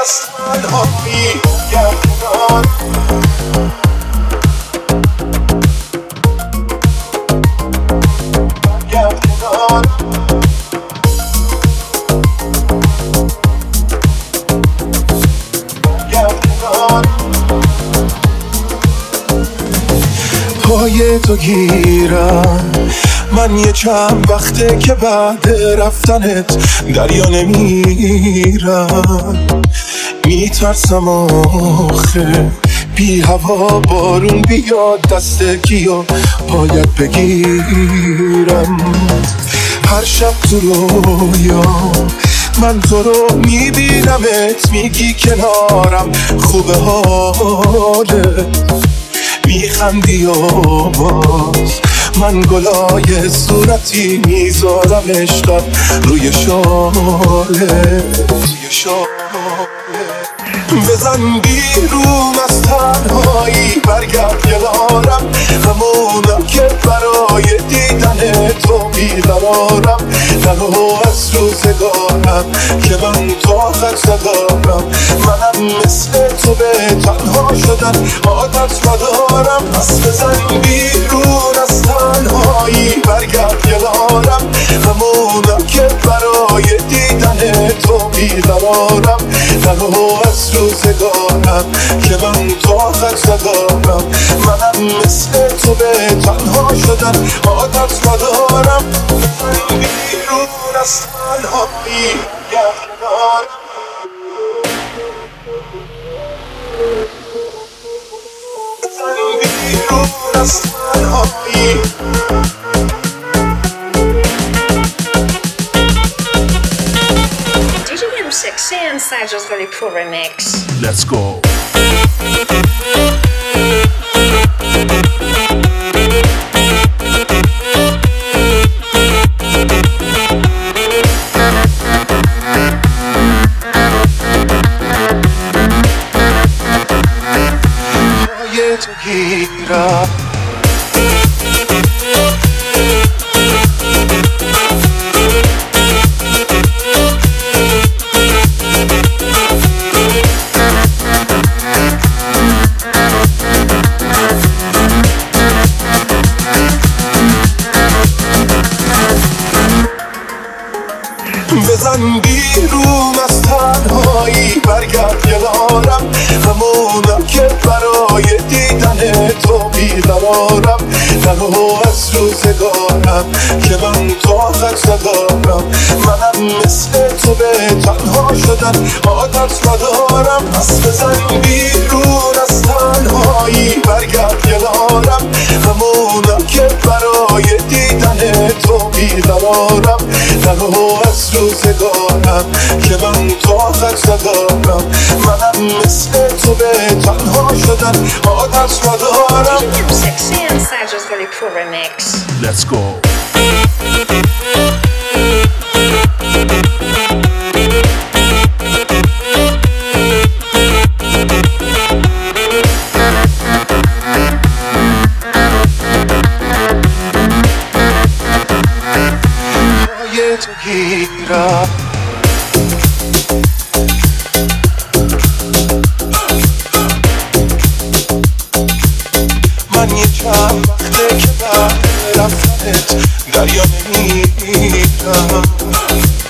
از تنهایی گردان پای تو گیرم من یه چند وقته که بعد رفتنت دریا نمیرم میترسم آخه بی هوا بارون بیاد دست کیو باید بگیرم هر شب تو رویا من تو رو میبینمت میگی کنارم خوبه حالت میخندی و باز من گلای صورتی میذارم عشقم روی شالت بزن بیرون از تنهایی برگرد کنارم همونم که برای دیدن تو بیقرارم نرو از روزگارم که من طاقت ندارم منم مثل تو به تنها شدن عادت ندارم پس بزن بیرون از تنهایی برگرد کنارم همونم که برای دیدن تو بیقرارم نرو از روزگارم که من طاقت ندارم منم مثل تو به تنها شدن عادت ندارم بزن بیرون از تنهایی برگرد کنارم بزن بیرون از تنهایی Sexy and Sergio's very cool remix. Let's go. پای تو گیرم بزن بیرون از تنهایی برگرد کنارم همونم که برای دیدن تو بیقرارم نرو از روزگارم که من طاقت ندارم منم مثل تو به تنها شدن عادت ندارم پس بزن بیرون از تنهایی برگرد کنارم همونم که برای دیدن تو بیقرارم نرو از روزگارم که من طاقت ندارم منم مثل تو به تنها شدن عادت ندارم Sexy and Sergio's very cool remix. Let's go. پای تو گیرم من یه چند وقته که بعد رفتنت دریا نمیرم